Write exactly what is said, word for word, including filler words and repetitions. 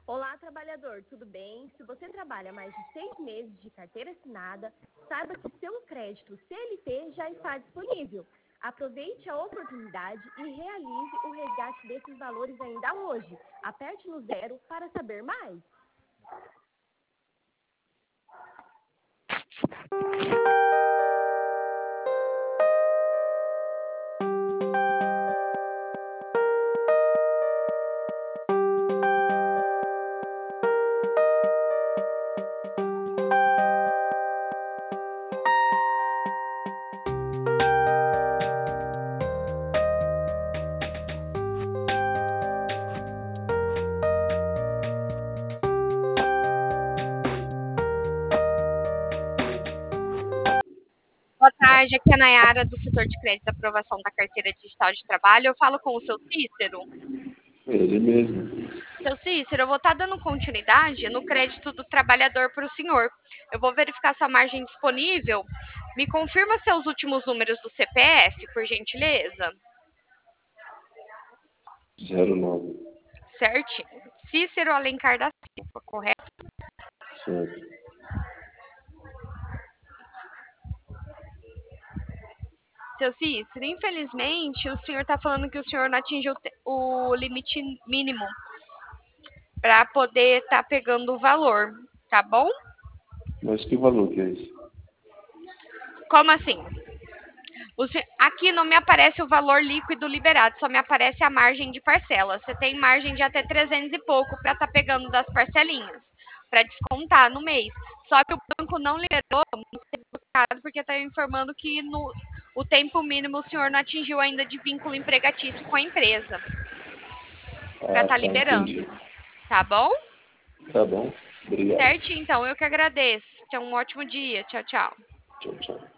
Olá, trabalhador, tudo bem? Se você trabalha mais de seis meses de carteira assinada, saiba que seu crédito C L T já está disponível. Aproveite a oportunidade e realize o resgate desses valores ainda hoje. Aperte no zero para saber mais. Boa tarde, aqui é a Nayara, do setor de crédito da aprovação da carteira digital de trabalho. Eu falo com o seu Cícero. Ele mesmo. Seu Cícero, eu vou estar dando continuidade no crédito do trabalhador para o senhor. Eu vou verificar sua margem disponível. Me confirma seus últimos números do C P F, por gentileza. zero nove. Certinho. Cícero Alencar da Silva, correto? Certo. Seu Cícero, infelizmente, o senhor está falando que o senhor não atingiu o limite mínimo para poder estar tá pegando o valor, tá bom? Mas que valor que é esse? Como assim? O senhor, aqui não me aparece o valor líquido liberado, só me aparece a margem de parcela. Você tem margem de até trezentos e pouco para estar tá pegando das parcelinhas, para descontar no mês. Só que o banco não liberou, não sei buscado, porque está informando que no o tempo mínimo o senhor não atingiu ainda de vínculo empregatício com a empresa para Ah, estar tá tá, liberando. entendi. Tá bom? Tá bom. Obrigado. Certo, então, eu que agradeço. Tenha um ótimo dia. Tchau, tchau. Tchau, tchau.